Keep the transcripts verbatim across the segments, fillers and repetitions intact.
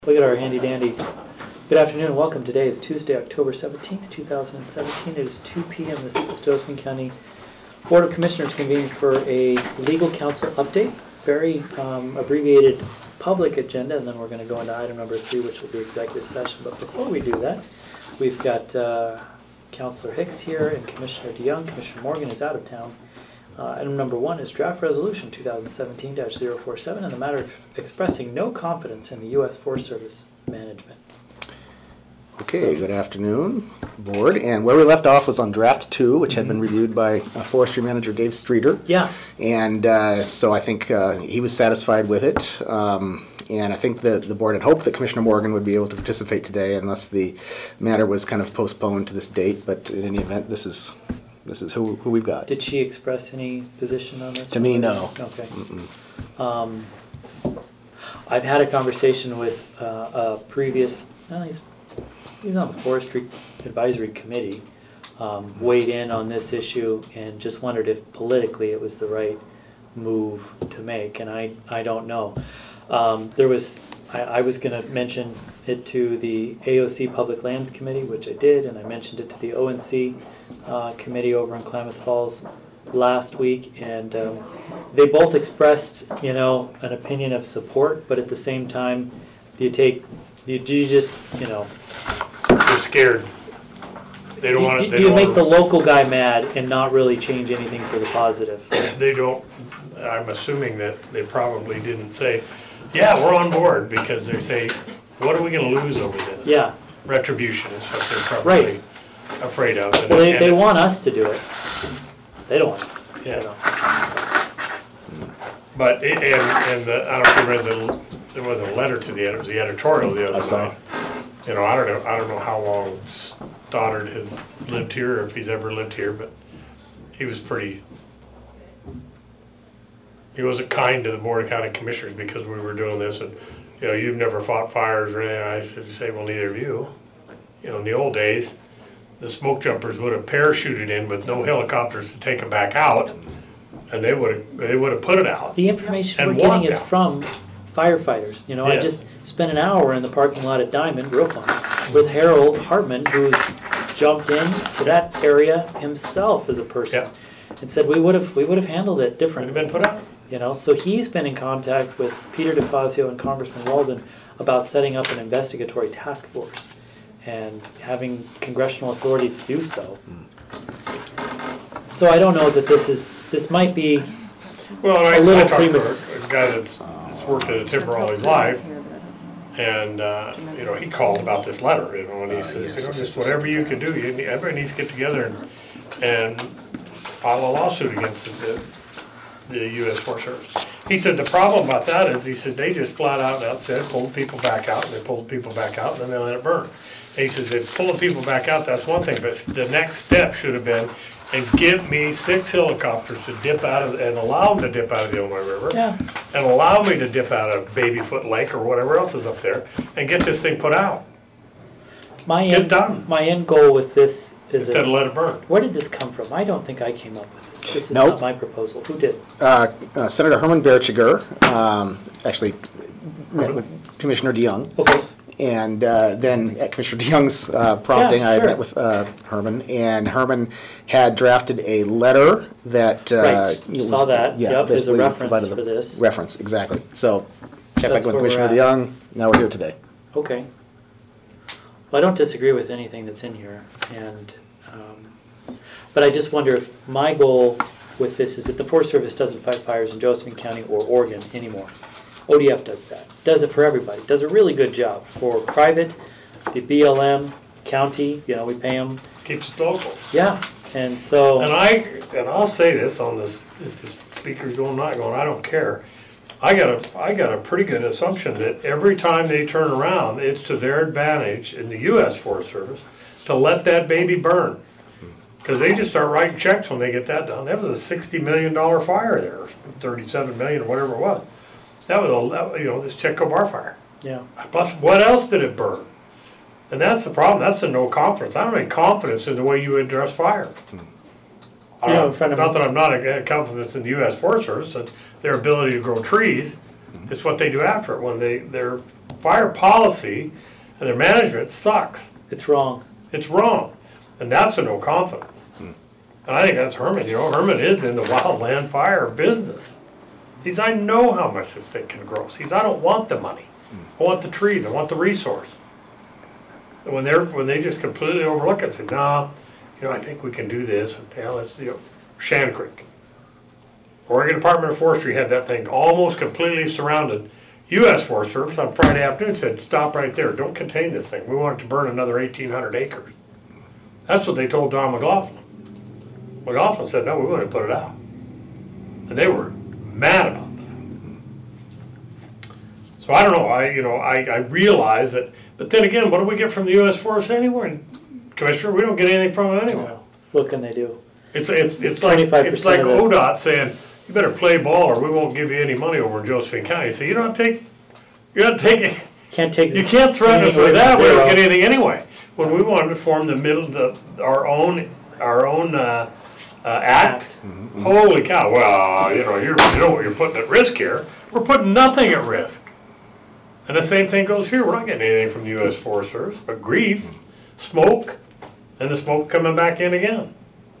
Look at our handy dandy. Good afternoon and welcome. Today is Tuesday, October seventeenth, two thousand seventeen. It is two p m This is the Josephine County Board of Commissioners convening for a legal counsel update. Very um, abbreviated public agenda, and then we're going to go into item number three, which will be executive session. But before we do that, we've got uh, Councilor Hicks here and Commissioner DeYoung. Commissioner Morgan is out of town. Uh, item number one is draft resolution two thousand seventeen dash zero four seven and the matter of expressing no confidence in the U S Forest Service management. Okay, so, good afternoon, board. And where we left off was on draft two, which had been reviewed by uh, Forestry Manager Dave Streeter. Yeah. And uh, so I think uh, he was satisfied with it. Um, and I think the, the board had hoped that Commissioner Morgan would be able to participate today unless the matter was kind of postponed to this date. But in any event, this is... This is who, who we've got. Did she express any position on this? To me, no. Okay. Um, I've had a conversation with uh, a previous, well, he's, he's on the Forestry Advisory Committee, um, weighed in on this issue and just wondered if politically it was the right move to make, and I, I don't know. Um, there was, I, I was going to mention it to the A O C Public Lands Committee, which I did, and I mentioned it to the O N C Uh, committee over in Klamath Falls last week, and um, they both expressed, you know, an opinion of support, but at the same time, you take, you, you just, you know, they're scared. They don't do, want do, to. do you make the local guy mad and not really change anything for the positive? They don't. I'm assuming that they probably didn't say, "Yeah, we're on board," because they say, "What are we going to lose over this?" Yeah, retribution is what they're probably. Right. Afraid of. And well, they, and they want us to do it. They don't want it. Yeah. You know. But, it, and, and the, I don't know if you read the, there was a letter to the, it was the editorial the other I saw. night. You know, I don't know, I don't know how long Stoddard has lived here, or if he's ever lived here, but he was pretty, he wasn't kind to the Board of County Commissioners because we were doing this, and, you know, you've never fought fires or anything. I said, say, well, neither of you. You know, in the old days, the smoke jumpers would have parachuted in with no helicopters to take them back out, and they would have they would have put it out. The information And we're getting is out. from firefighters. You know, I Yes. just spent an hour in the parking lot at Diamond, real fun, with Harold Hartman, who's jumped in to that area himself as a person, Yeah. and said we would have we would have handled it Would differently. have been put out. You know, so he's been in contact with Peter DeFazio and Congressman Walden about setting up an investigatory task force and having congressional authority to do so. So I don't know that this is, this might be Well, and I, a little I talked to premature. a, a guy that's, that's worked at a timber all his life, and uh, you know, he called about this letter, you know, and he says, you know, just whatever you can do, you, everybody needs to get together and and file a lawsuit against the, the U S Forest Service. He said the problem about that is, he said they just flat out out said pull the people back out, and they pull the people back out, and then they let it burn. And he says they pull the people back out, that's one thing, but the next step should have been, and give me six helicopters to dip out of, and allow them to dip out of the Illinois River, Yeah. and allow me to dip out of Babyfoot Lake or whatever else is up there, and get this thing put out, My Get end, done. my end goal with this is, instead of a, let it burn. where did this come from? I don't think I came up with this. This is Nope. not my proposal. Who did? Uh, uh, Senator Herman Berchiger um, actually met with Commissioner DeYoung. Okay. And uh, then at Commissioner DeYoung's uh, prompting, Yeah, I sure. met with uh, Herman, and Herman had drafted a letter that uh, Right. was- Saw that. yeah, Yep, there's a basically reference provided the for this. Reference, exactly. So check That's back with where we're Commissioner at. DeYoung. Now we're here today. Okay. Well, I don't disagree with anything that's in here, and um, but I just wonder if my goal with this is that the Forest Service doesn't fight fires in Josephine County or Oregon anymore. O D F does that. Does it for everybody. Does a really good job for private, the B L M, county. You know, we pay them. Keeps it local. Yeah, and so And I, and I'll say this on this, if the speaker's going, not going, I don't care. I got a, I got a pretty good assumption that every time they turn around, it's to their advantage in the U S Forest Service to let that baby burn. Because they just start writing checks when they get that done. That was a sixty million dollar fire there, thirty-seven million or whatever it was. That was a, that- you know, this Chetco Bar fire. yeah. Plus, what else did it burn? And that's the problem, that's the no confidence. I don't have any confidence in the way you address fire. I You know, don't- in front of Not me- that I'm not a confidence in the U S Forest Service, and their ability to grow trees, It's what they do after it, when they, their fire policy and their management sucks. It's wrong. It's wrong, and that's a no confidence. And I think that's Herman, you know, Herman is in the wildland fire business. He's, I know how much this thing can grow. He's, I don't want the money. I want the trees, I want the resource. And when they're, when they just completely overlook it, and say, nah, you know, I think we can do this, yeah, let's, you know, Shan Creek. Oregon Department of Forestry had that thing almost completely surrounded. U S Forest Service on Friday afternoon said, stop right there, don't contain this thing. We want it to burn another eighteen hundred acres. That's what they told Don McLaughlin. McLaughlin said, no, we want to put it out. And they were mad about that. So I don't know, I, you know, I, I realize that, but then again, what do we get from the U S Forest anyway? Commissioner, we don't get anything from them anyway. What can they do? It's, it's, it's like, it's like O D O T saying, you better play ball or we won't give you any money over in Josephine County. So you don't take, you're not taking, Can't take. you can't threaten us anything with that, we zero. don't get anything anyway. When we wanted to form the middle, the, our own, our own, uh, uh, act, holy cow, well, you know, you're, you know what you're putting at risk here. We're putting nothing at risk. And the same thing goes here, we're not getting anything from the U S Forest Service, but grief, smoke, and the smoke coming back in again.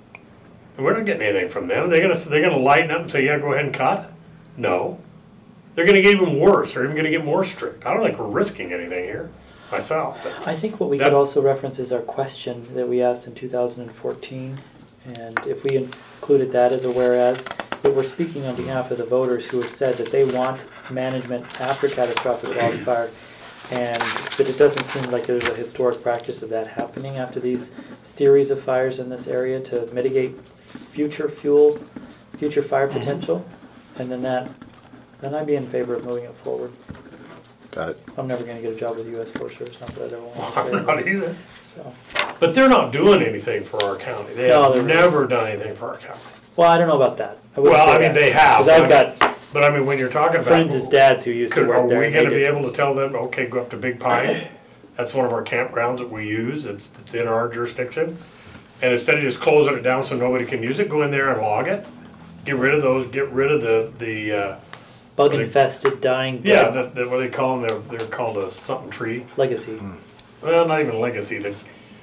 And we're not getting anything from them. They're gonna, they're gonna lighten up and say, yeah, go ahead and cut? No. They're gonna get even worse, they're even gonna get more strict. I don't think we're risking anything here, myself. But I think what we That- could also reference is our question that we asked in two thousand fourteen. And if we included that as a whereas, that we're speaking on behalf of the voters who have said that they want management after catastrophic wildfire. And that it doesn't seem like there's a historic practice of that happening after these series of fires in this area to mitigate future fuel, future fire potential. And then that, then I'd be in favor of moving it forward. Got it. I'm never gonna get a job with the U S Forest Service, not that I don't want I'm to. not either. So, But they're not doing anything for our county. They No, have they're not. never done anything for our county. well, I don't know about that. I wouldn't Well, say I mean, that. they have. 'Cause I've got But I mean, when you're talking about. friends as dads who used to Could, work are there. we and they gonna be did- able to tell them, okay, go up to Big Pines? That's one of our campgrounds that we use, it's, it's in our jurisdiction. And instead of just closing it down so nobody can use it, go in there and log it. Get rid of those, get rid of the, the, uh, Bug they- infested, dying. yeah, dead the, the, what do they call them, they're, they're called a something tree. legacy. Well, not even legacy, the,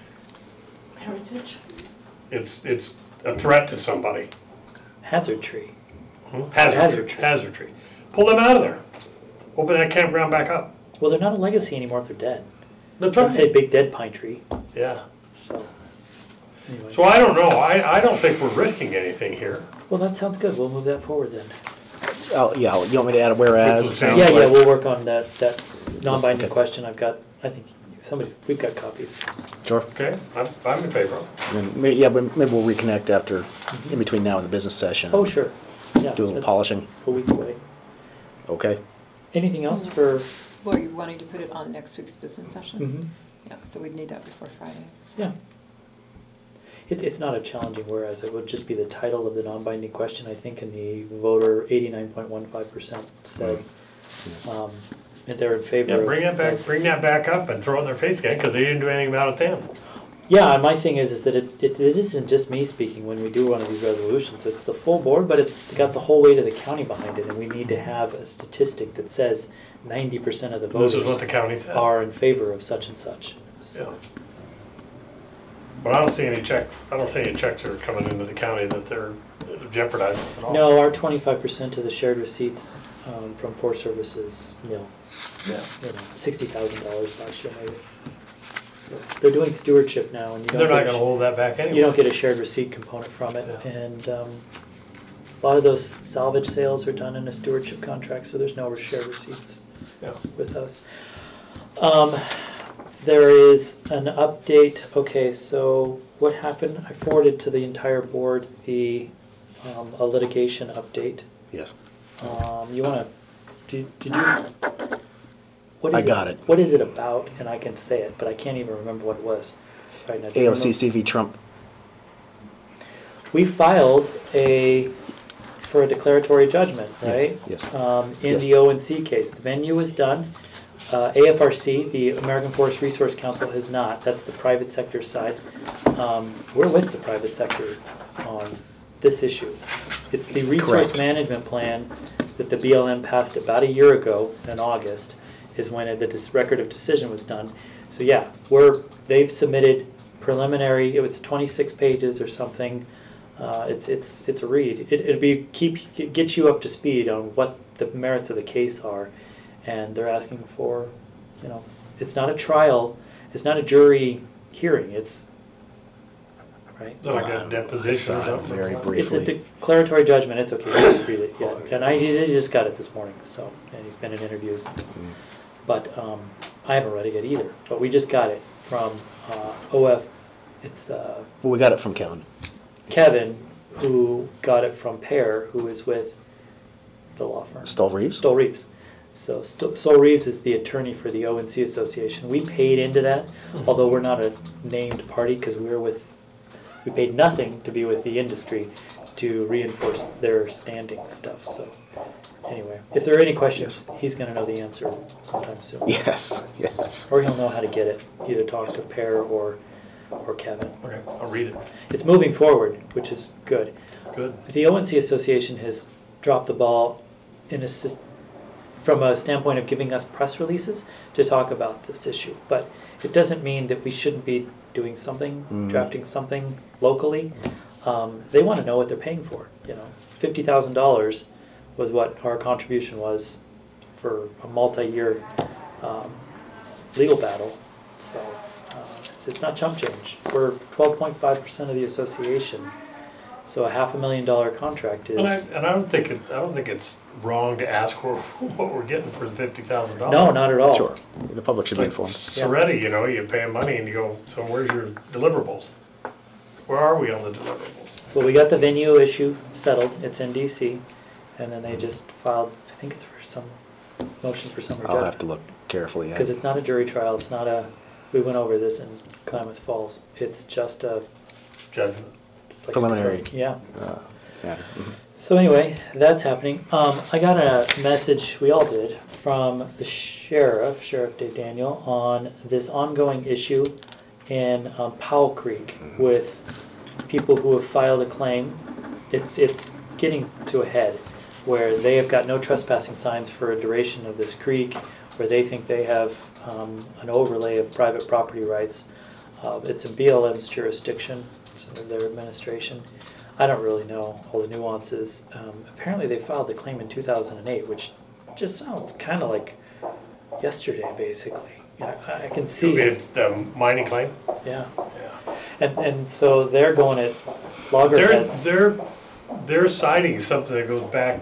Heritage. it's, it's a threat to somebody. Hazard tree. Hazard, Hazard tree, tree. hazard tree. Pull them out of there. Open that campground back up. Well, they're not a legacy anymore if they're dead. That's I'd say right. big dead pine tree. Yeah. So, anyway. So I don't know, I, I don't think we're risking anything here. Well, that sounds good. We'll move that forward then. Oh, yeah, you want me to add a whereas? It sounds Yeah, yeah, like? we'll work on that, that non-binding Okay. question. I've got, I think, somebody's, we've got copies. Sure. Okay, I'm, I'm in favor. And then may- yeah, but maybe we'll reconnect after, in between now and the business session. Oh, sure. Yeah. Do a little that's polishing. A week away. Okay. Anything else for? Well, you're wanting to put it on next week's business session? Mhm. Yeah, so we'd need that before Friday. Yeah. It's, it's not a challenging whereas, it would just be the title of the non-binding question, I think, and the voter eighty-nine point one five percent said, um, that they're in favor Yeah, of. bring that back, bring that back up and throw it in their face again, because they didn't do anything about it then. Yeah, and my thing is, is that it, it, it isn't just me speaking when we do one of these resolutions, it's the full board, but it's got the whole weight of the county behind it, and we need to have a statistic that says ninety percent of the This is what voters the county said. are in favor of such and such, Yeah. so. But I don't see any checks, I don't see any checks that are coming into the county that they're jeopardizing us at all. No, our twenty-five percent of the shared receipts, um, from Forest Service is nil. Yeah. You know, sixty thousand dollars last year maybe. So, they're doing stewardship now, and you don't They're not get a gonna sh- hold that back anyway. you don't get a shared receipt component from it, Yeah. and, um, a lot of those salvage sales are done in a stewardship contract, so there's no shared receipts Yeah. with us. Um, there is an update, okay, so what happened, I forwarded to the entire board the, um, a litigation update. Yes. Um, you wanna, did, did you? what I is got it. What is it about? And I can say it, but I can't even remember what it was right now. Do you A O C remember? C v. Trump. We filed a, for a declaratory judgment, right? Yes. Um, in Yes. the O and C case. The venue was done. Uh, A F R C, the American Forest Resource Council, has not. That's the private sector side. Um, we're with the private sector on this issue. It's the resource Correct. management plan that the B L M passed about a year ago in August is when the dis- record of decision was done. So yeah, we're, they've submitted preliminary, it was twenty-six pages or something. Uh, it's, it's, it's a read. It, it'd be, keep, get you up to speed on what the merits of the case are. And they're asking for, you know, it's not a trial, it's not a jury hearing, it's, right? Is that like a deposition or Uh, something? very like that? brief. It's a Briefly. declaratory judgment, it's okay, you can read it, yeah. And I, he just got it this morning, so, and he's been in interviews. But, um, I haven't read it yet either, but we just got it from, uh, O F, it's, uh, Well, we got it from Kevin. Kevin, who got it from Pear, who is with the law firm. Stoll Reeves? Stoll Reeves. So Sto- Stoll Reeves is the attorney for the O N C Association. We paid into that, although we're not a named party because we're with, we paid nothing to be with the industry to reinforce their standing stuff. So anyway, if there are any questions, he's going to know the answer sometime soon. Yes, yes. Or he'll know how to get it, either talk to Pear or, or Kevin. Okay, I'll read it. It's moving forward, which is good. Good. The O N C Association has dropped the ball in a, sys- from a standpoint of giving us press releases to talk about this issue. But it doesn't mean that we shouldn't be doing something, Mm. drafting something locally. Um, they want to know what they're paying for. You know, fifty thousand dollars was what our contribution was for a multi-year um, legal battle. So uh, it's, it's not chump change. We're twelve point five percent of the association. So a half a million dollar contract is. And I, and I don't think it, I don't think it's wrong to ask for what we're getting for the fifty thousand dollars. No, not at all. Sure. The public should be Like informed. Soretti, you know, you pay 'em money and you go, so where's your deliverables? Where are we on the deliverables? Well, we got the venue issue settled. It's in D C, and then they just filed. I think it's for some motion for summary I'll have judgment to look carefully at because it. it's not a jury trial. It's not a. We went over this in Klamath Falls. It's just a. Judgment. It's like a- Preliminary. yeah. Uh, matter. Mhm. So anyway, that's happening. Um, I got a message, we all did, from the sheriff, Sheriff Dave Daniel, on this ongoing issue in um, Powell Creek with people who have filed a claim. It's it's getting to a head where they have got no trespassing signs for a duration of this creek, where they think they have um, an overlay of private property rights. Uh, it's in B L M's jurisdiction, it's under their administration. I don't really know all the nuances. Um, apparently they filed the claim in two thousand eight, which just sounds kind of like yesterday, basically. Yeah, I, I can see, It's the mining claim? yeah. Yeah. And, and so they're going at They're, loggerheads. they're, they're citing something that goes back,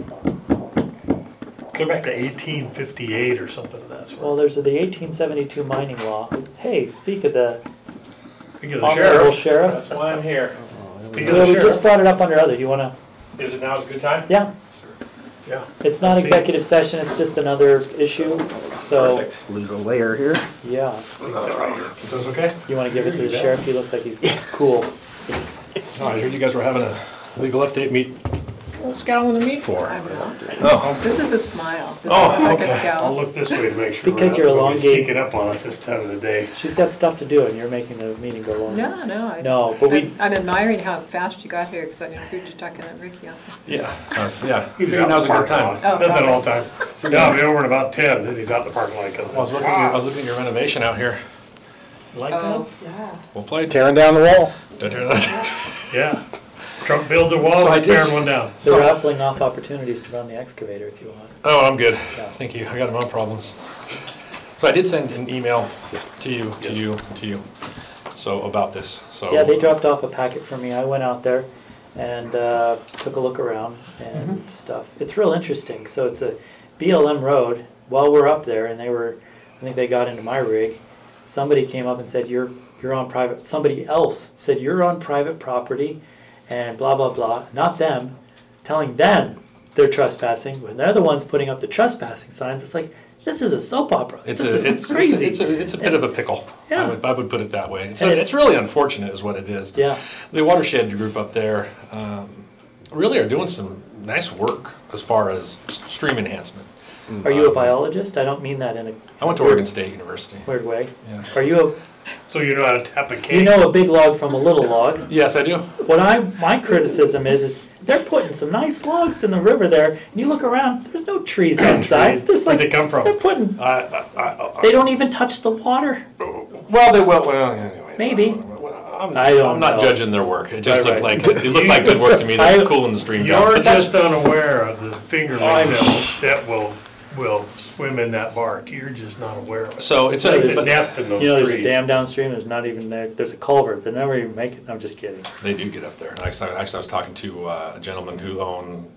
go back to eighteen fifty-eight or something of that sort. Well, there's the eighteen seventy-two mining law. Hey, speak of the Speaking of the honorable sheriff, sheriff. That's why I'm here. speaking of Well, the we just sheriff, brought it up under other. Do you want to? Is it now is a good time? Yeah, yeah. it's not I see. executive session. It's just another issue. So, Perfect. Lose a layer here. yeah. Sit right here. So it's okay? You want to give it to the sheriff? He looks like he's cool. Oh, I heard you guys were having a legal update meet. What's scowling at me for? I will. Oh, This is a smile. This Oh, is like okay. a I'll scowl. look this way to make sure. Because we're you're not gonna be elongating. Sneaking up on us this time of the day. She's got stuff to do, and you're making the meeting go long. No, no. I- No, but we- I'm- I'm admiring how fast you got here because I heard you talking to Ricky. yeah, that's, yeah. He's Figured out now's a the good parking time. lot. Oh, Does that okay. all the time. Yeah, I'll be over in about ten, and he's out the parking lot. I was looking, at your, I was looking at your renovation out here. Like Oh, that? yeah. Well played. Tearing down the wall. Yeah. Trump builds a wall, So I and did- tearing one down. They're So- raffling off opportunities to run the excavator if you want. Oh, I'm good. Yeah. Thank you. I got my own problems. So I did send an email to you, to Yes. you, to you. So about this. So Yeah, they dropped off a packet for me. I went out there and uh, took a look around and stuff. It's real interesting. So it's a B L M road. While we're up there, and they were, I think they got into my rig. Somebody came up and said, "You're you're on private." Somebody else said, "You're on private property," and blah blah blah. Not them, telling them they're trespassing when they're the ones putting up the trespassing signs. It's like this is a soap opera. It's this a, is it's, it's, crazy. a, it's, a, it's a bit of a pickle. Yeah. I would, I would put it that way. It's, And a, it's- it's really unfortunate is what it is. Yeah. The watershed group up there um, really are doing some nice work as far as s- stream enhancement. Are you a biologist? I don't mean that in a I went to Oregon State University. weird way. Yeah. Are you a, So you know how to tap a cake? you know a big log from a little log? Yes, I do. What I, my criticism is, is they're putting some nice logs in the river there, and you look around, there's no trees outside. There's Where'd like, they come from? they're putting, I, I, I, they don't even touch the water. well, they will. Well, anyways, Maybe. I'm, I don't I'm not know. judging their work. It just Right, looked right. like it looked like good work to me. They're I- cooling the stream down. You're But that's- just unaware of the fingerlings I'm- that, that will, will swim in that bark. You're just not aware of it. So it's It's a, a but nest in those You know, there's a trees. dam downstream, there's not even there, there's a culvert, they never even make it, I'm just kidding. they do get up there. Actually, actually I was talking to uh, a gentleman who own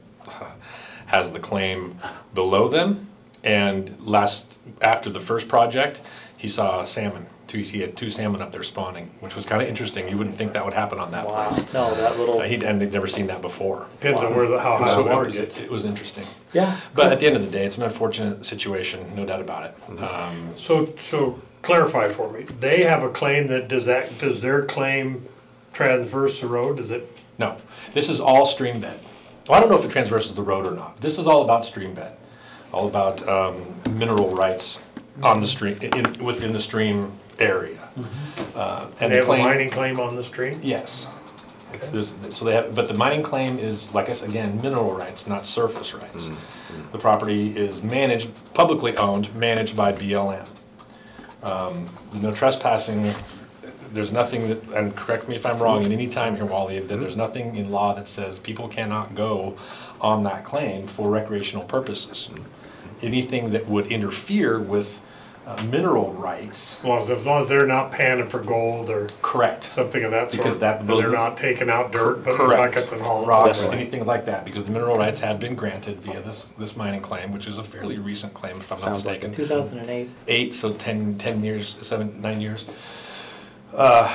has the claim below them, and last after the first project, he saw salmon. Two, he had two salmon up there spawning, which was kind of interesting. You wouldn't think that would happen on that Wow, place. no, that little, Uh, he, and they'd never seen that before. Depends on where the, how high So the it water was, gets. it was interesting. yeah. But at the end of the day, it's an unfortunate situation, no doubt about it. Um, So, so clarify for me, they have a claim that, does that, does their claim transverse the road? Does it? no, this is all stream bed. Well, I don't know if it transverses the road or not. This is all about stream bed, all about um, mineral rights on the stream, in, within the stream area. Uh, And and they the have a claim, mining claim on the stream? yes. There's, so they have, but the mining claim is, like I said, again, mineral rights, not surface rights. The property is managed, publicly owned, managed by B L M. Um, no trespassing, there's nothing that, and correct me if I'm wrong at any time here, Wally, that there's nothing in law that says people cannot go on that claim for recreational purposes. Anything that would interfere with uh, mineral rights, As long as, as long as they're not panning for gold or correct. something of that sort. Because that- And those they're were- not taking out dirt, putting Correct. buckets and hauling Rocks, Definitely. anything like that, because the mineral rights have been granted via this, this mining claim, which is a fairly recent claim, if I'm not Sounds like mistaken. two thousand eight. Eight, so ten, ten years, seven, nine years. Uh,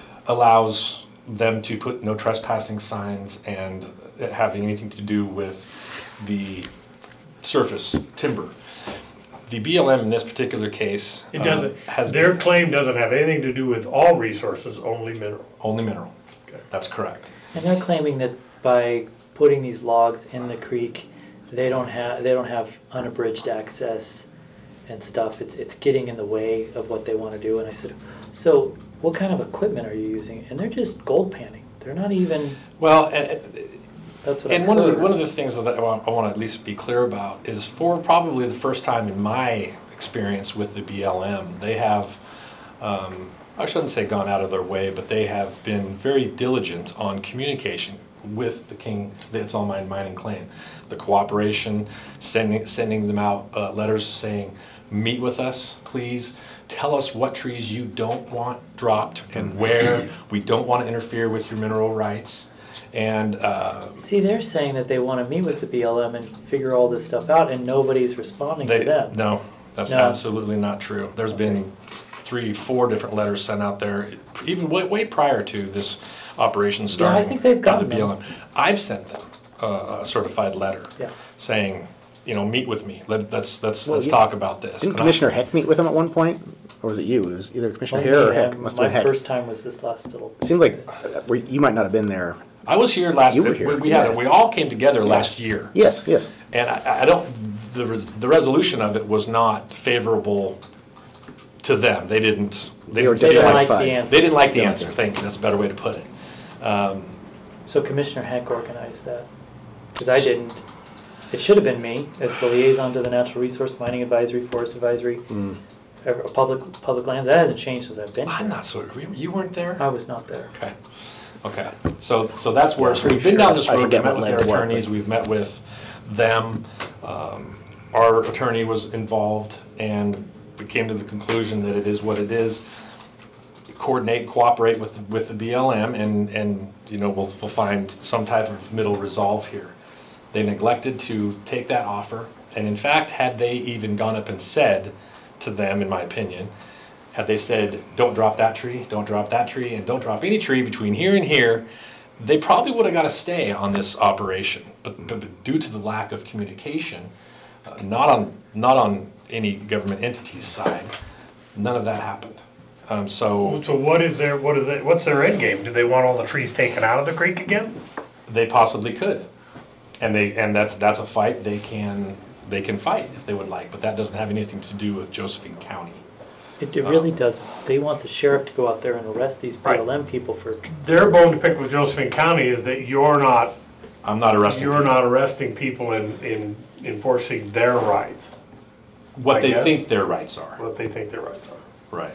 allows them to put no trespassing signs and it having anything to do with the surface timber. The B L M in this particular case. It um, doesn't, Has their claim doesn't have anything to do with all resources, only mineral. only mineral. Okay. That's correct. And they're claiming that by putting these logs in the creek, they don't have, they don't have unabridged access and stuff. It's, it's getting in the way of what they want to do. And I said, so what kind of equipment are you using? And they're just gold panning. They're not even, Well, and, and that's what I And one of the, heard. one of the things that I want, I want to at least be clear about is for probably the first time in my experience with the B L M, they have, um, I shouldn't say gone out of their way, but they have been very diligent on communication with the King, the It's All Mine mining claim. The cooperation, sending, sending them out uh, letters saying, meet with us, please. Tell us what trees you don't want dropped and where. We don't want to interfere with your mineral rights. And uh, See, they're saying that they want to meet with the B L M and figure all this stuff out, and nobody's responding They, to them. no, that's No. absolutely not true. There's been three, four different letters sent out there, even way, way prior to this operation starting. think they've by the gotten B L M. I've sent them uh, a certified letter Yeah. saying, you know, meet with me. Let, let's let's Well, let's you- talk about this. Didn't And I- Commissioner Heck meet with him at one point? Or was it you? It was either Commissioner Only Hare or me, Heck. um, Must have My been Heck. first time was this last little. Seemed like uh, we- you might not have been there. I was here last. You were we- here, We had yeah. we all came together last year, Yes, yes. and I, I don't. The res, the resolution of it was not favorable to them. They didn't. They, They were didn't- They didn't like Dissatisfied. the answer. They didn't like the Yeah. answer. Thank you. That's a better way to put it. Um, So Commissioner Heck organized that, because I didn't. It should have been me as the liaison to the Natural Resource Mining Advisory, Forest Advisory, uh, Public Public Lands. That hasn't changed since I've been I'm here. not so. You weren't there. I was not there. Okay. Okay. So so that's where. Yeah, So we've pretty been sure. down this I road. We've forget met what with led their to what, attorneys. but- We've met with them. Um, our attorney was involved, and we came to the conclusion that it is what it is. Coordinate, cooperate with with the B L M, and and you know we'll, we'll find some type of middle resolve here. They neglected to take that offer, and in fact, had they even gone up and said to them, in my opinion, had they said, don't drop that tree, don't drop that tree, and don't drop any tree between here and here, they probably would have got a stay on this operation. But, but, but due to the lack of communication, uh, not on not on any government entity's side, none of that happened. Um, so So what is their, what is it, what's their end game? Do they want all the trees taken out of the creek again? they possibly could, and they and that's that's a fight they can they can fight if they would like, but that doesn't have anything to do with Josephine County. It, it really doesn't. They want the sheriff to go out there and arrest these B L M people for, Their bone to pick with Josephine County is that you're not, I'm not arresting you're people. not arresting people in, in enforcing their rights, What I they guess. think their rights are. what they think their rights are. Right.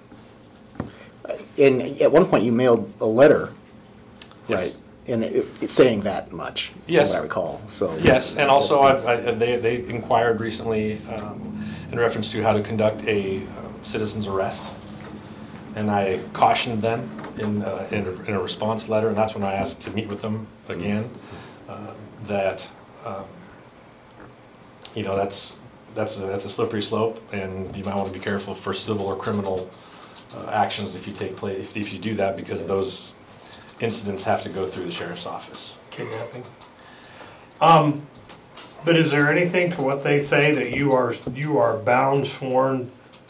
And at one point, you mailed a letter, Yes. right? And it, it's saying that much, from Yes. what I recall, so. Yes, and also I've, I, they, they inquired recently um, in reference to how to conduct a um, citizen's arrest. And I cautioned them in, uh, in, a, in a response letter, and that's when I asked to meet with them again, uh, that, um, you know, that's, that's, a, that's a slippery slope, and you might want to be careful for civil or criminal uh, actions if you take place, if, if you do that, because those incidents have to go through the sheriff's office. Kidnapping. Um, but is there anything to what they say that you are, you are bound, sworn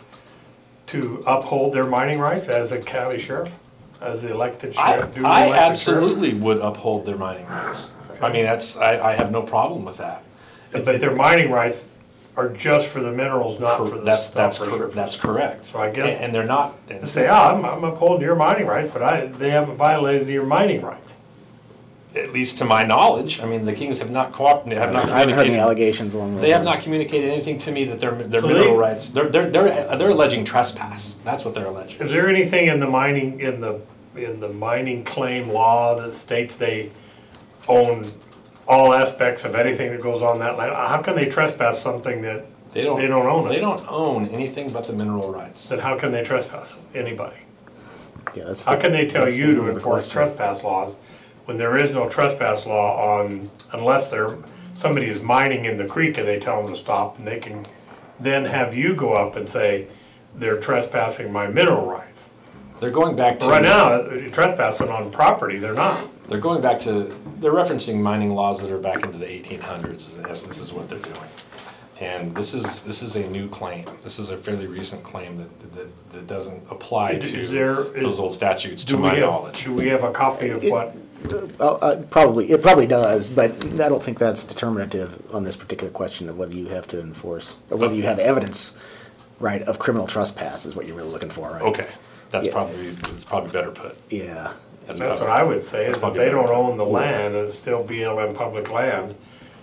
to uphold their mining rights as a county sheriff? As the elected I, sheriff? duly I elected sheriff? absolutely would uphold their mining rights. I mean, that's, I, I have no problem with that. But their mining rights are just for the minerals, not for the That's, that's, stuff. cor- that's correct. So I guess- And and they're not, and To say, ah, I'm, I'm upholding your mining rights, but I, they haven't violated your mining rights. at least to my knowledge, I mean, the Kings have not cooperated, have not I haven't heard any communicated. allegations along those They have not lines. communicated anything to me that their, their So mineral they- rights, they're, they're, they're, they're alleging trespass. That's what they're alleging. Is there anything in the mining, in the, in the mining claim law that states they own all aspects of anything that goes on that land? How can they trespass something that, They don't, They don't own it. They don't own anything but the mineral rights. then how can they trespass anybody? Yeah, that's How the- can they tell that's the you root to of the enforce question. trespass laws when there is no trespass law on, unless they're, somebody is mining in the creek and they tell them to stop, and they can then have you go up and say, they're trespassing my mineral rights. They're going back to. But right now, you're trespassing on property, they're not. They're going back to, they're referencing mining laws that are back into the eighteen hundreds, in essence, is what they're doing. And this is, this is a new claim. This is a fairly recent claim that, that, that doesn't apply Is to there- is- those old statutes, to Do we my have- knowledge. Do we have a copy of It- what? Uh, uh, Probably, it probably does, but I don't think that's determinative on this particular question of whether you have to enforce, or whether you have evidence, right, of criminal trespass is what you're really looking for, right? Okay, that's Yeah. probably, that's probably better put. Yeah. That's what I would say, is That's if probably they better. don't own the land and it's still B L M public land,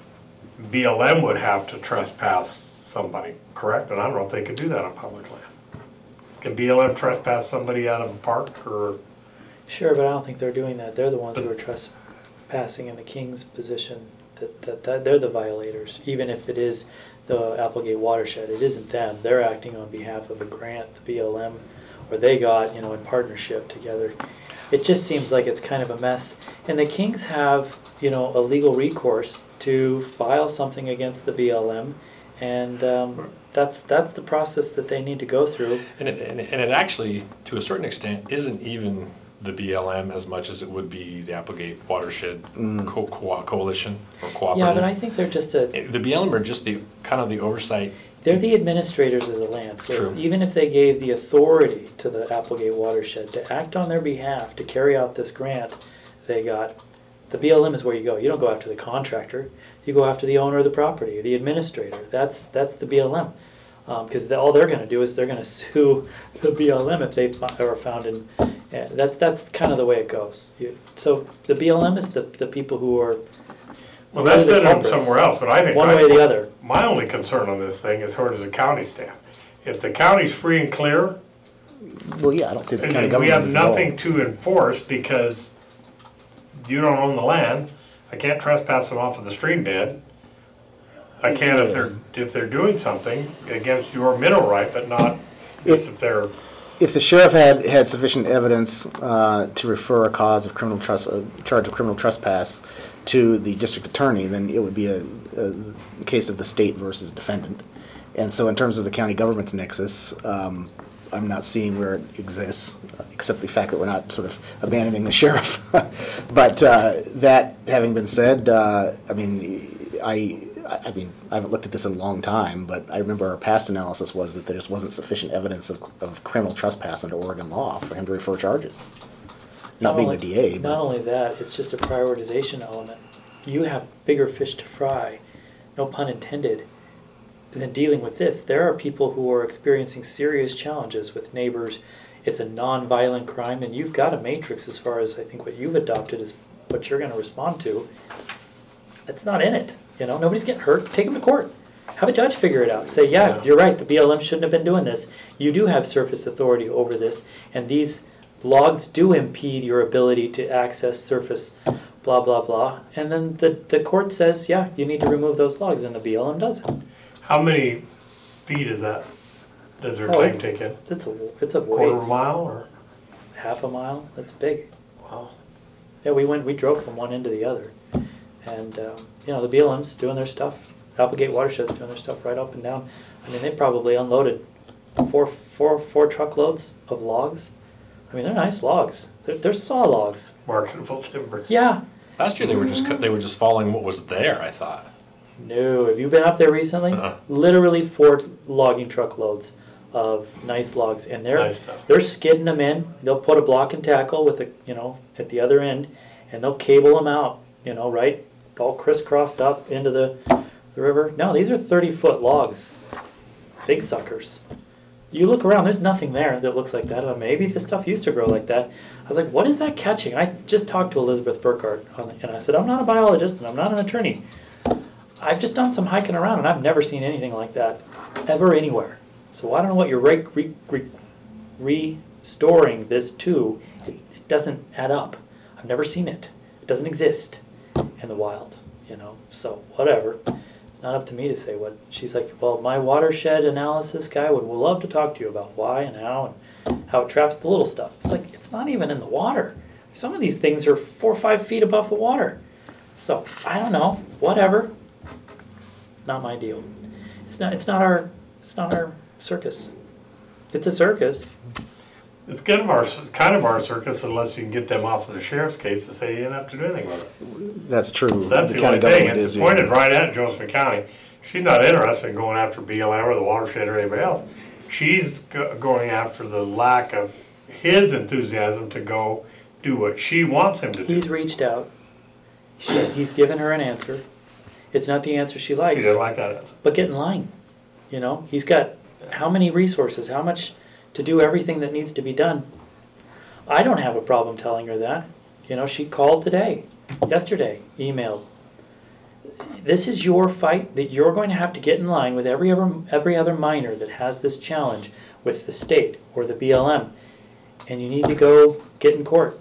B L M would have to trespass somebody, correct? And I don't know if they could do that on public land. Can B L M trespass somebody out of a park, or, sure, but I don't think they're doing that. They're the ones who are trespassing in the king's position, that, that, that they're the violators, even if it is the Applegate watershed. It isn't them. They're acting on behalf of a grant, the B L M, or they got, you know, in partnership together. It just seems like it's kind of a mess. And the Kings have, you know, a legal recourse to file something against the B L M, and um, that's that's the process that they need to go through. And it, and it and it actually, to a certain extent, isn't even the B L M as much as it would be the Applegate Watershed Co- Co- Coalition or Cooperative. Yeah, but I think they're just a The B L M are just the, kind of the oversight. they're the administrators of the land. So True. even if they gave the authority to the Applegate watershed to act on their behalf to carry out this grant they got, the B L M is where you go. You don't go after the contractor. You go after the owner of the property, the administrator. That's that's the B L M. Because um, all they're going to do is they're going to sue the B L M if they fi- are found in. Yeah, that's that's kind of the way it goes. You, so the B L M is the, the people who are. well, really that's the it on culprits. somewhere else, but I think. One I- way or the other. My only concern on this thing is where does the county stand? If the county's free and clear, Well, yeah, I don't see the and county then we government have is at all. nothing to enforce because you don't own the land, I can't trespass them off of the stream bed. I can if they're, if they're doing something against your mineral right, but not If- if they're, If the sheriff had, had sufficient evidence uh, to refer a cause of criminal trust, a charge of criminal trespass to the district attorney, then it would be a, a case of the state versus defendant. And so in terms of the county government's nexus, um, I'm not seeing where it exists, except the fact that we're not sort of abandoning the sheriff. But uh, that having been said, uh, I mean, I, I mean, I haven't looked at this in a long time, but I remember our past analysis was that there just wasn't sufficient evidence of, of criminal trespass under Oregon law for him to refer charges. Not being the only- D A, Not but only that, it's just a prioritization element. You have bigger fish to fry, no pun intended, in dealing with this, there are people who are experiencing serious challenges with neighbors. It's a non-violent crime, and you've got a matrix as far as I think what you've adopted is what you're going to respond to. It's not in it. You know, nobody's getting hurt. Take them to court. Have a judge figure it out. Say, yeah, Yeah. you're right. The B L M shouldn't have been doing this. You do have surface authority over this, and these logs do impede your ability to access surface, blah, blah, blah. And then the, the court says, yeah, you need to remove those logs, and the B L M does it. How many feet is that? Does their Oh, claim it's, take in? it's a, it's a Quarter of ways. a mile or? Half a mile. That's big. Wow. Yeah, we went, we drove from one end to the other. And, um, you know, the B L M's doing their stuff. Applegate Watershed's doing their stuff right up and down. I mean, they probably unloaded four, four, four truckloads of logs. I mean, they're nice logs. They're, they're saw logs. Marketable timber. Yeah. Last year they were just, cut- they were just following what was there, I thought. No, have you been up there recently? Uh-uh. Literally four logging truckloads of nice logs, and they're Nice stuff. they're skidding them in. They'll put a block and tackle with a you know at the other end, and they'll cable them out. You know, right, all crisscrossed up into the the river. No, these are thirty foot logs, big suckers. You look around, there's nothing there that looks like that. Uh, maybe this stuff used to grow like that. I was like, what is that catching? I just talked to Elizabeth Burkhardt, on the, and I said, I'm not a biologist and I'm not an attorney. I've just done some hiking around, and I've never seen anything like that ever anywhere. So I don't know what you're re- re- re- restoring this to. It, it doesn't add up. I've never seen it. It doesn't exist in the wild, you know. So whatever. It's not up to me to say what. She's like, well, my watershed analysis guy would love to talk to you about why and how and how it traps the little stuff. It's like it's not even in the water. Some of these things are four or five feet above the water. So I don't know. Whatever. Not my deal. It's not. It's not our. It's not our circus. It's a circus. It's kind of our, kind of our circus unless you can get them off of the sheriff's case to say you didn't have to do anything with it. That's true. That's the county only thing. government It's is, yeah. pointed right at Joseph County. She's not interested in going after B L M or the watershed or anybody else. She's go- going after the lack of his enthusiasm to go do what she wants him to do. He's reached out. She, he's given her an answer. It's not the answer she likes. She doesn't like that answer. But get in line. You know, he's got how many resources, how much to do everything that needs to be done. I don't have a problem telling her that. You know, she called today, yesterday, emailed. This is your fight that you're going to have to get in line with every other, every other miner that has this challenge with the state or the B L M. And you need to go get in court.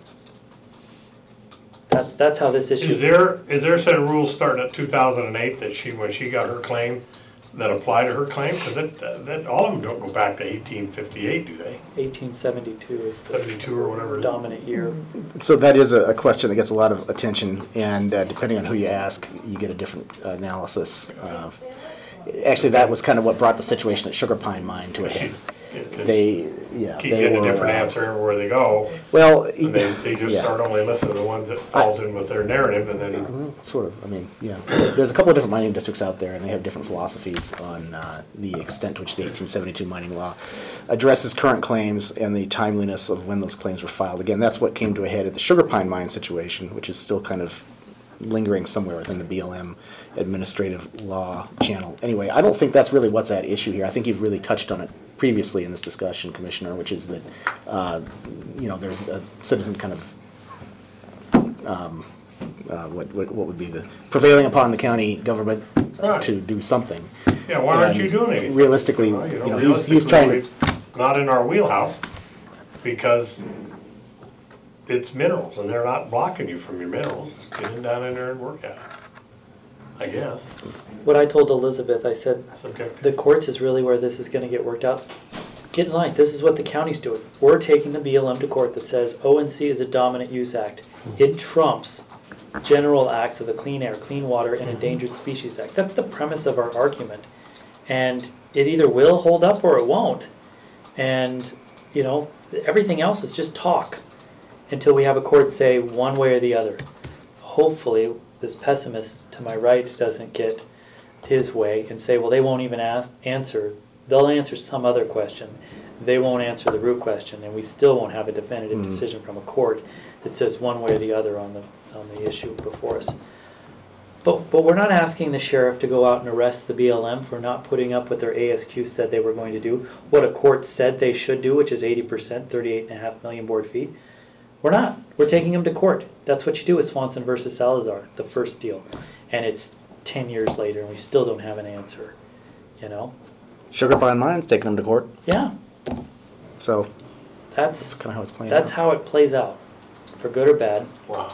That's that's how this issue. Is there, is there a set of rules starting at two thousand eight that she, when she got her claim, that apply to her claim? Because that, uh, that, all of them don't go back to eighteen fifty-eight, do they? eighteen seventy-two is the seventy-two or whatever it is. dominant year. So that is a, a question that gets a lot of attention, and uh, depending on who you ask, you get a different uh, analysis. Uh, actually, that was kind of what brought the situation at Sugar Pine Mine to a head. Yeah, 'cause They, yeah, keep they getting were. a different uh, answer everywhere they go. Well, And they, they just yeah. start only listening to the ones that falls in with their narrative and then, Well, sort of. I mean, yeah. There's a couple of different mining districts out there, and they have different philosophies on uh, the extent to which the eighteen seventy-two mining law addresses current claims and the timeliness of when those claims were filed. Again, that's what came to a head at the Sugar Pine Mine situation, which is still kind of lingering somewhere within the B L M administrative law channel. Anyway, I don't think that's really what's at issue here. I think you've really touched on it previously in this discussion, Commissioner, which is that, uh, you know, there's a citizen kind of um, uh, what, what what would be the prevailing upon the county government Right. to do something. yeah, why aren't And you doing anything? realistically, Well, you know, he's- he's trying to- realistically, it's Not in our wheelhouse because it's minerals and they're not blocking you from your minerals. Just get in down in there and work at it. I guess, What I told Elizabeth, I said, subjective. the courts is really where this is going to get worked out. Get in line. This is what the county's doing. We're taking the B L M to court that says O N C is a dominant use act. It trumps general acts of the Clean Air, Clean Water, and Endangered Species Act. That's the premise of our argument. And it either will hold up or it won't. And, you know, everything else is just talk until we have a court say one way or the other. Hopefully, this pessimist to my right doesn't get his way and say, well, they won't even ask, answer. They'll answer some other question. They won't answer the root question, and we still won't have a definitive Mhm. decision from a court that says one way or the other on the on the issue before us. But, but we're not asking the sheriff to go out and arrest the B L M for not putting up what their A S Q said they were going to do, what a court said they should do, which is eighty percent, thirty-eight and a half million board feet. We're not. We're taking them to court. That's what you do with Swanson versus Salazar, the first deal. And it's ten years later and we still don't have an answer, you know? Sugar Pine Mines taking them to court. Yeah, So that's, that's kind of how it's playing that's out. how it plays out, for good or bad. Wow.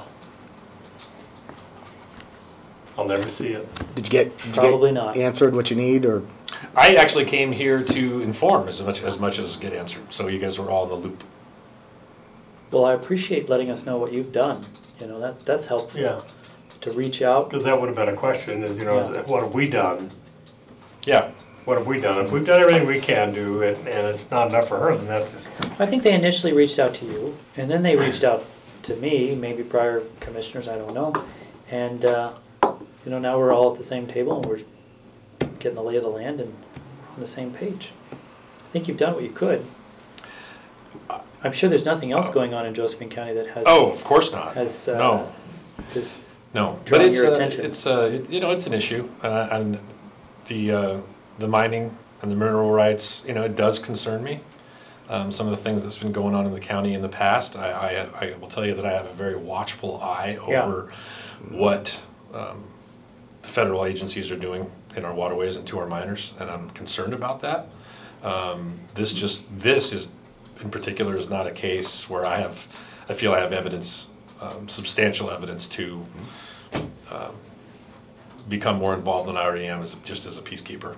I'll never see it. Did you get, did you Probably get not. answered what you need, or I actually came here to inform as much as much as get answered, so you guys were all in the loop. Well, I appreciate letting us know what you've done. You know, that, that's helpful. Yeah. To reach out. Because that would have been a question is, you know, Yeah. what have we done? Yeah. What have we done? If we've done everything we can do and, and it's not enough for her, then that's just, I think they initially reached out to you, and then they reached out to me, maybe prior commissioners, I don't know. And, uh, you know, now we're all at the same table and we're getting the lay of the land and on the same page. I think you've done what you could. I'm sure there's nothing else going on in Josephine County that has. Oh, of course not. Has, uh, No. has- No, but drawing it's your uh, attention. it's uh, it, you know it's an issue, uh, and the uh, the mining and the mineral rights, you know, it does concern me. Um, some of the things that's been going on in the county in the past, I, I, I will tell you that I have a very watchful eye Yeah. over what um, the federal agencies are doing in our waterways and to our miners, and I'm concerned about that. Um, this just this is in particular is not a case where I have I feel I have evidence, um, substantial evidence to um, become more involved than I already am as just as a peacekeeper.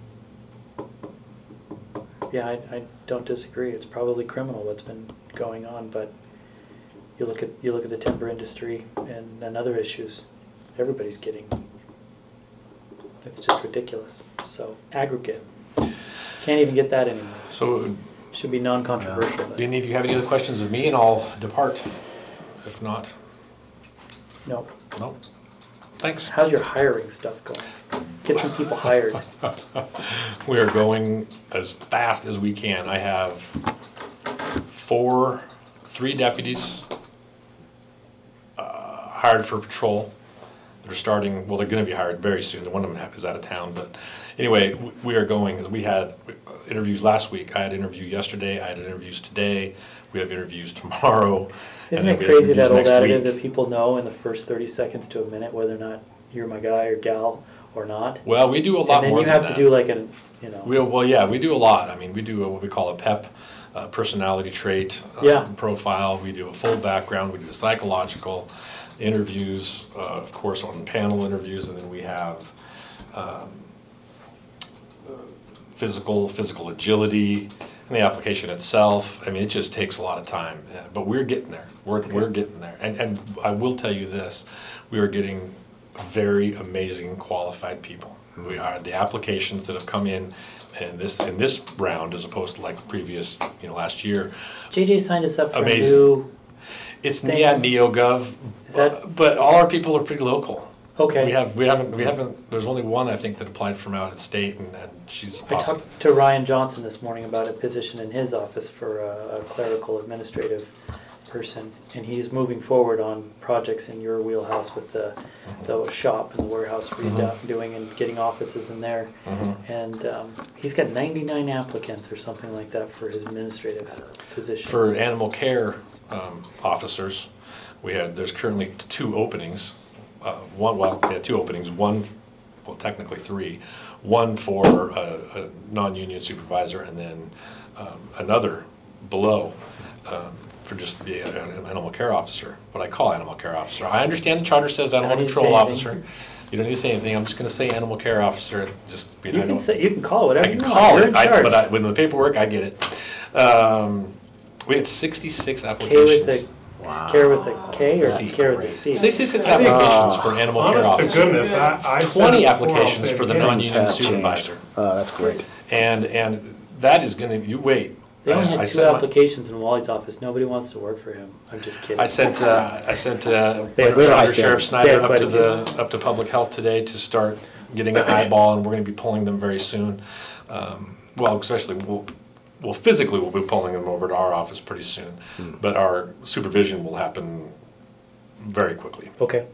Yeah, I, I don't disagree. It's probably criminal what's been going on, but you look at you look at the timber industry and, and other issues, everybody's getting. It's just ridiculous. So aggregate, can't even get that anymore. So, Should be non-controversial. do But any of you have any other questions of me, and I'll depart. If not, no. no. Thanks. How's your hiring stuff going? Get some people hired. We are going as fast as we can. I have four, three deputies uh, hired for patrol. They're starting, well, they're going to be hired very soon. One of them is out of town, but anyway, w- we are going. We had interviews last week. I had an interview yesterday. I had interviews today. We have interviews tomorrow. and Isn't then it we have crazy that interviews old next adage week. that people know in the first thirty seconds to a minute whether or not you're my guy or gal or not? Well, we do a lot And then more you than have that. to do like a, you know. We, well, yeah, we do a lot. I mean, we do a, what we call a PEP, uh, personality trait um, Yeah. profile. We do a full background. We do a psychological interviews, uh, of course, on panel interviews, and then we have um, uh, physical physical agility and the application itself. I mean, it just takes a lot of time, uh, but we're getting there. We're we're getting there. And and I will tell you this: we are getting very amazing qualified people. We are the applications that have come in, and this in this round, as opposed to like previous, you know, last year. J J signed us up for Amazing. a new. It's thing. yeah, NeoGov, Is that- but all our people are pretty local. Okay. We have we haven't we haven't. There's only one I think that applied from out of state, and, and she's I awesome. talked to Ryan Johnson this morning about a position in his office for a, a clerical administrative person, and he's moving forward on projects in your wheelhouse with the, the shop and the warehouse redoing and getting offices in there. Mhm. And um, he's got ninety-nine applicants or something like that for his administrative position. For animal care um, officers, we had there's currently t- two openings. Uh, one well, we had two openings. One, well, technically three. One for a, a non-union supervisor, and then um, another below. Um, for just to be an animal care officer, what I call animal care officer. I understand the charter says animal I didn't control say anything. officer. You don't need to say anything, I'm just gonna say animal care officer, just, you you know, I can don't- say, you can call it I whatever can you call want. You're it, in I- charge. but I, when the paperwork, I get it. Um, we had sixty-six K with applications. a care with a K or C. care with a C? Sixty-six I think- applications for animal care honest to officers. goodness, I, I said it Twenty before, I'll applications say it for the again. non-union Things have supervisor. changed. Uh, that's great. And, and that is gonna, you wait. They only I- I had two sent my- applications in Wally's office. Nobody wants to work for him. I'm just kidding. I sent, uh, I sent, uh, They have high Under Sheriff standards. Snyder They have up quite to a the, up to Public Health today to start getting an eyeball, and we're gonna be pulling them very soon. Um, Well, especially, we'll, well, physically, we'll be pulling them over to our office pretty soon, but our supervision will happen very quickly. Okay.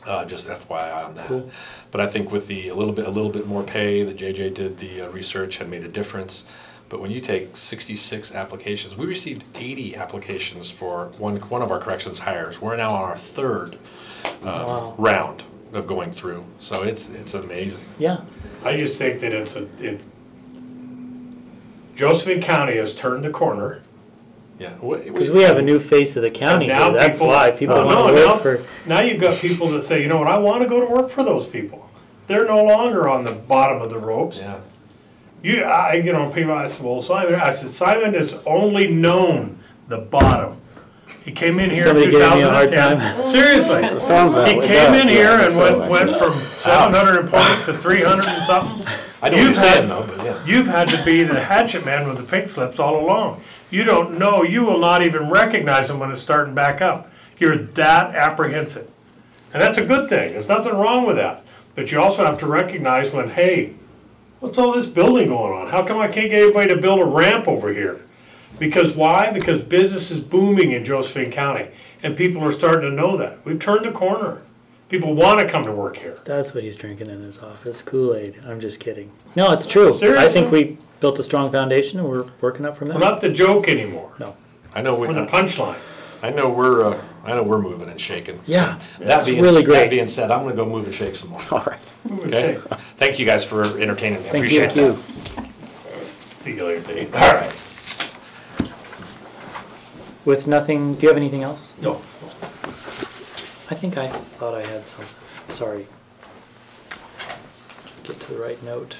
Uh, just F Y I on that. Cool. But I think with the a little bit a little bit more pay that J J did the uh, research had made a difference. But when you take sixty-six applications, we received eighty applications for one one of our corrections hires. We're now on our third uh, Wow. round of going through. So it's it's amazing. Yeah, I just think that it's a, it's, Josephine County has turned the corner. Yeah. because we have a new face of the county And now here. That's people- why people Oh, want no, to now- work for. Now you've got people that say, you know what, I want to go to work for those people. They're no longer on the bottom of the ropes. Yeah. You, I, you know, people, I said, well, Simon, I said, Simon has only known the bottom. He came in here in Somebody two giving me a hard thousand ten. Seriously. It sounds that He way. came It in does, here yeah, and so went, went from seven hundred points to three hundred and something. I know what You've you're saying had- though, but yeah. You've had to be the hatchet man with the pink slips all along. You don't know, you will not even recognize them when it's starting back up. You're that apprehensive. And that's a good thing, there's nothing wrong with that. But you also have to recognize when, hey, what's all this building going on? How come I can't get anybody to build a ramp over here? Because why? Because business is booming in Josephine County, and people are starting to know that. We've turned the corner. People want to come to work here. That's what he's drinking in his office, Kool-Aid. I'm just kidding. No, it's true. I Seriously? think we built a strong foundation and we're working up from We're there. not the joke anymore. No. I know we We're the punchline. I know we're uh, I know we're moving and shaking. Yeah. That It's being really great. that being said, I'm gonna go move and shake some more. All right. Move and Okay. shake. Thank you guys for entertaining me. I Thank appreciate you. that. See you later, Dave. All right. With nothing, do you have anything else? No. I think I thought I had something. Sorry. Get to the right note.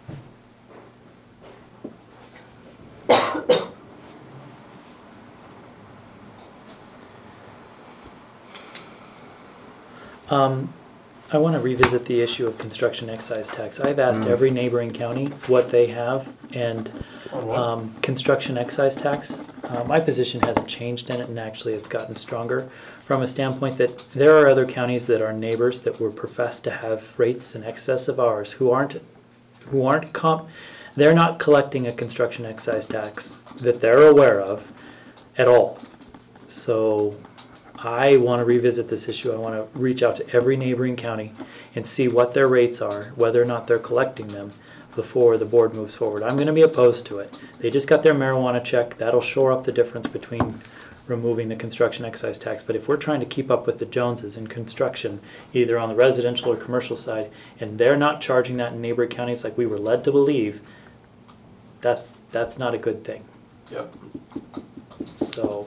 Um, I want to revisit the issue of construction excise tax. I've asked every neighboring county what they have, and On what? um, construction excise tax. Uh, my position hasn't changed in it, and actually it's gotten stronger from a standpoint that there are other counties that are neighbors that were professed to have rates in excess of ours who aren't, who aren't comp, they're not collecting a construction excise tax that they're aware of at all. So I want to revisit this issue. I want to reach out to every neighboring county and see what their rates are, whether or not they're collecting them before the board moves forward. I'm going to be opposed to it. They just got their marijuana check. That'll shore up the difference between removing the construction excise tax. But if we're trying to keep up with the Joneses in construction, either on the residential or commercial side, and they're not charging that in neighboring counties like we were led to believe, that's that's not a good thing. Yep. So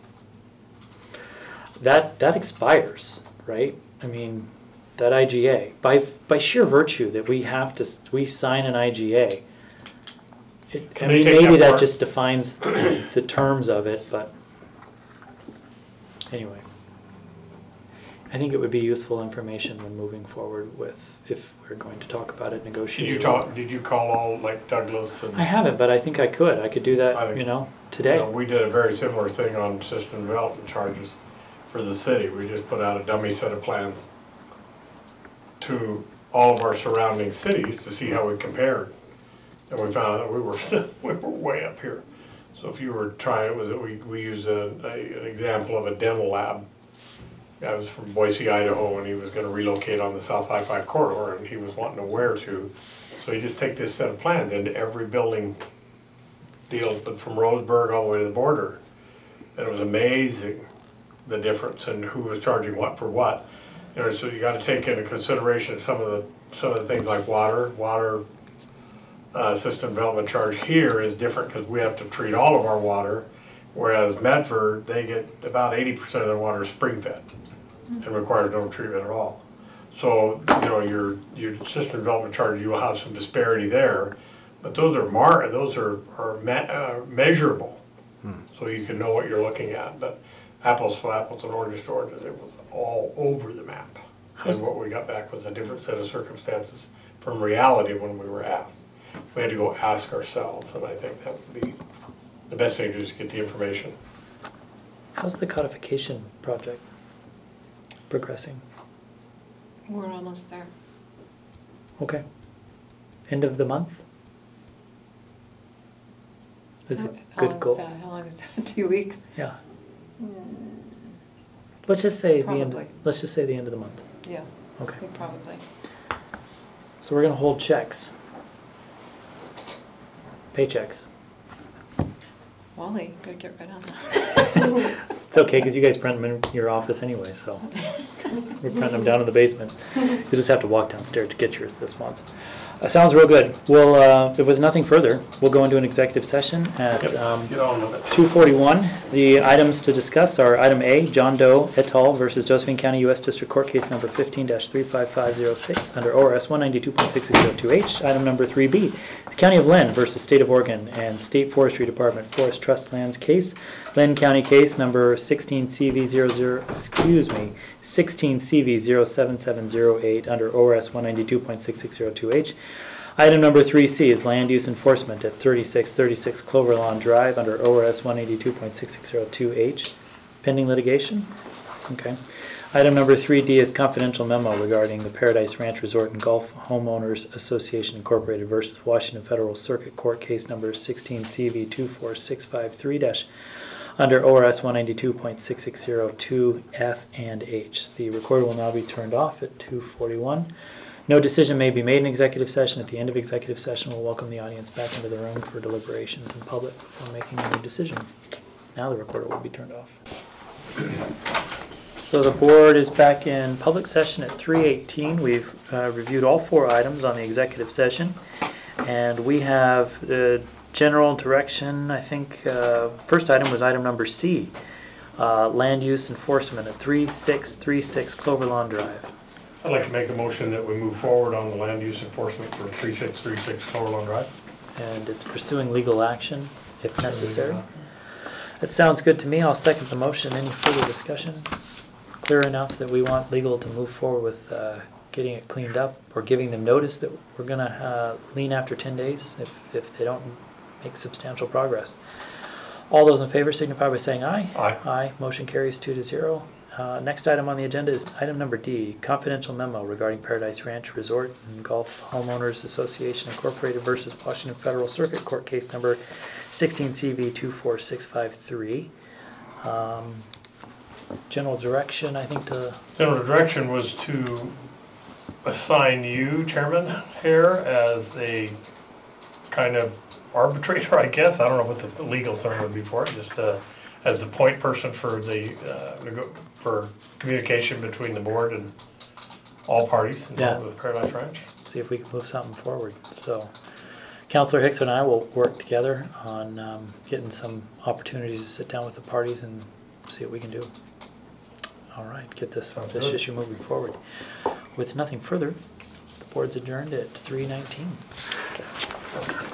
that that expires, right? I mean, that I G A by by sheer virtue that we have to we sign an I G A. It, I Can they mean, take maybe that that part? just defines the terms of it, but anyway, I think it would be useful information when moving forward with if we're going to talk about it, Did negotiate. you talk, did you call all, like Douglas and? I haven't, but I think I could. I could do I that, think- you know, You today. know, we did a very similar thing on system development charges for the city. We just put out a dummy set of plans to all of our surrounding cities to see how we compared. And we found that we were, we were way up here. So if you were trying, it was, we, we used a, a, an example of a dental lab. Guy was from Boise, Idaho, and he was gonna relocate on the South I five corridor, and he was wanting to where to. So you just take this set of plans into every building deal, but from Roseburg all the way to the border. And it was amazing, the difference in who was charging what for what. You know, so you gotta take into consideration some of the, some of the things like water, water uh, system development charge here is different because we have to treat all of our water. Whereas Medford, they get about eighty percent of their water spring fed and requires no treatment at all. So, you know, your, your system development charge, you will have some disparity there, but those are mar, those are, are me, uh, measurable. So you can know what you're looking at, but apples to apples and oranges to oranges, it was all over the map. How's- And what we got back was a different set of circumstances from reality when we were asked. We had to go ask ourselves, and I think that would be the best thing to do is get the information. How's the codification project progressing? We're almost there. Okay. End of the month? Is it How good long goal? is that? How long is that? Two weeks? Yeah. Let's just say the end, Probably. let's just say the end of the month. Yeah, I Okay. think probably. So we're gonna hold checks. Paychecks. Wally, better get right on that. It's okay, because you guys print them in your office anyway, so. We're printing them down in the basement. You just have to walk downstairs to get yours this month. Uh, sounds real good. We'll, uh, with nothing further, we'll go into an executive session at, Yep, um, get on with it. two forty-one. The items to discuss are item A, John Doe et al. Versus Josephine County U S District Court Case Number fifteen dash three five five zero six under O R S one ninety-two point six six zero two H. Item number three B, the County of Lynn versus State of Oregon and State Forestry Department Forest Trust Lands Case. Lynn County Case Number sixteen C V zero zero, excuse me, sixteen C V zero seven seven zero eight under O R S one ninety-two point six six zero two H. Item number three C is land use enforcement at thirty-six thirty-six Clover Lawn Drive under O R S one eighty-two point six six zero two H. Pending litigation? Okay. Item number three D is confidential memo regarding the Paradise Ranch Resort and Golf Homeowners Association Incorporated versus Washington Federal Circuit Court Case number sixteen C V two four six five three dash under O R S one ninety-two point six six zero two F and H. The recorder will now be turned off at two forty-one. No decision may be made in executive session. At the end of executive session, we'll welcome the audience back into the room for deliberations in public before making any decision. Now the recorder will be turned off. So the board is back in public session at three eighteen. We've uh, reviewed all four items on the executive session. And we have the general direction. I think uh, first item was item number C, uh, land use enforcement at thirty-six thirty-six Clover Lawn Drive. I'd like to make a motion that we move forward on the land use enforcement for thirty-six thirty-six Clover Lawn Drive. And it's pursuing legal action if necessary. That sounds good to me. I'll second the motion. Any further discussion? Clear enough that we want legal to move forward with uh, getting it cleaned up or giving them notice that we're going to uh, lean after ten days if, if they don't make substantial progress. All those in favor signify by saying aye. Aye. Aye. Motion carries two to zero. Uh, next item on the agenda is item number D, confidential memo regarding Paradise Ranch Resort and Golf Homeowners Association Incorporated versus Washington Federal Circuit Court Case number sixteen C V two four six five three. Um, general direction, I think, to General direction was to assign you, Chairman Hare, as a kind of arbitrator, I guess. I don't know what the legal term would be for it, just uh, as the point person for the uh, nego- for communication between the board and all parties involved Yeah. with Paradise Ranch. see if we can move something forward. So Councilor Hicks and I will work together on um, getting some opportunities to sit down with the parties and see what we can do. All right, get this, Sounds this good. issue moving forward. With nothing further, the board's adjourned at three nineteen.